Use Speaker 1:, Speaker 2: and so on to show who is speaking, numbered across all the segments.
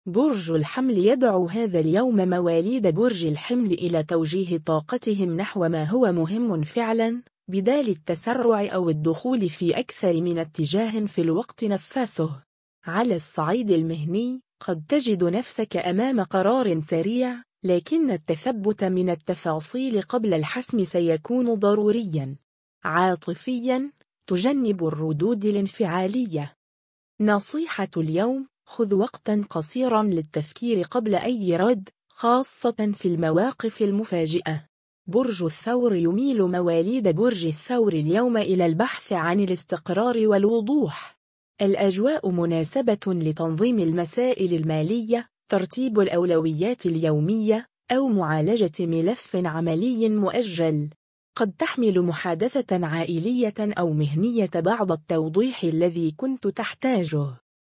Speaker 1: برج الحمل يدعو هذا اليوم مواليد برج الحمل إلى توجيه طاقتهم نحو ما هو مهم فعلا، بدال التسرع أو الدخول في أكثر من اتجاه في الوقت نفسه. على الصعيد المهني، قد تجد نفسك أمام قرار سريع، لكن التثبت من التفاصيل قبل الحسم سيكون ضروريا. عاطفيا، تجنب الردود الانفعالية. نصيحة اليوم: خذ وقتا قصيرا للتفكير قبل أي رد، خاصة في المواقف المفاجئة. برج الثور يميل مواليد برج الثور اليوم إلى البحث عن الاستقرار والوضوح. الأجواء مناسبة لتنظيم المسائل المالية، ترتيب الأولويات اليومية، أو معالجة ملف عملي مؤجل. قد تحمل محادثة عائلية أو مهنية بعض التوضيح الذي كنت تحتاجه.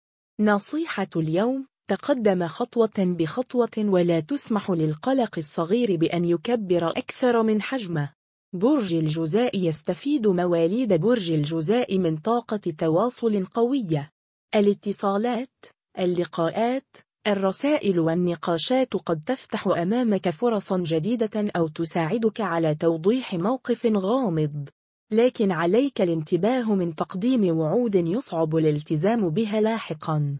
Speaker 1: نصيحة اليوم: تقدم خطوة بخطوة ولا تسمح للقلق الصغير بأن يكبر أكثر من حجمه. برج الجوزاء يستفيد مواليد برج الجوزاء من طاقة تواصل قوية. الاتصالات، اللقاءات، الرسائل والنقاشات قد تفتح أمامك فرصا جديدة أو تساعدك على توضيح موقف غامض، لكن عليك الانتباه من تقديم وعود يصعب الالتزام بها لاحقا.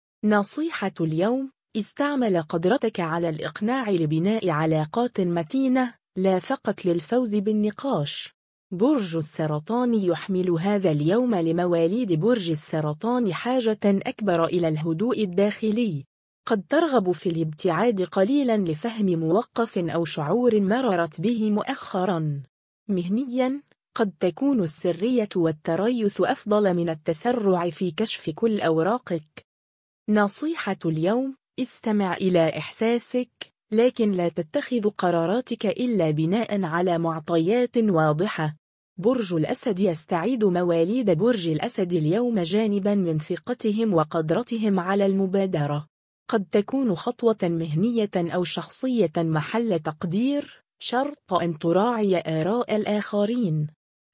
Speaker 1: نصيحة اليوم: استعمل قدرتك على الإقناع لبناء علاقات متينة، لا فقط للفوز بالنقاش. برج السرطان يحمل هذا اليوم لمواليد برج السرطان حاجة أكبر إلى الهدوء الداخلي. قد ترغب في الابتعاد قليلا لفهم موقف أو شعور مررت به مؤخرا. مهنيا، قد تكون السرية والتريث أفضل من التسرع في كشف كل أوراقك. نصيحة اليوم: استمع إلى إحساسك، لكن لا تتخذ قراراتك إلا بناء على معطيات واضحة. برج الأسد يستعيد مواليد برج الأسد اليوم جانبا من ثقتهم وقدرتهم على المبادرة. قد تكون خطوة مهنية أو شخصية محل تقدير، شرط أن تراعي آراء الآخرين.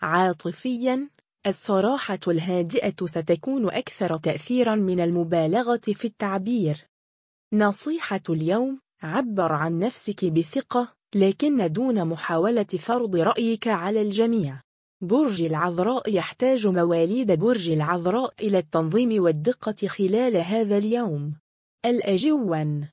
Speaker 1: عاطفيا، الصراحة الهادئة ستكون أكثر تأثيرا من المبالغة في التعبير. نصيحة اليوم: عبر عن نفسك بثقة، لكن دون محاولة فرض رأيك على الجميع. برج العذراء يحتاج مواليد برج العذراء إلى التنظيم والدقة خلال هذا اليوم. الأجوان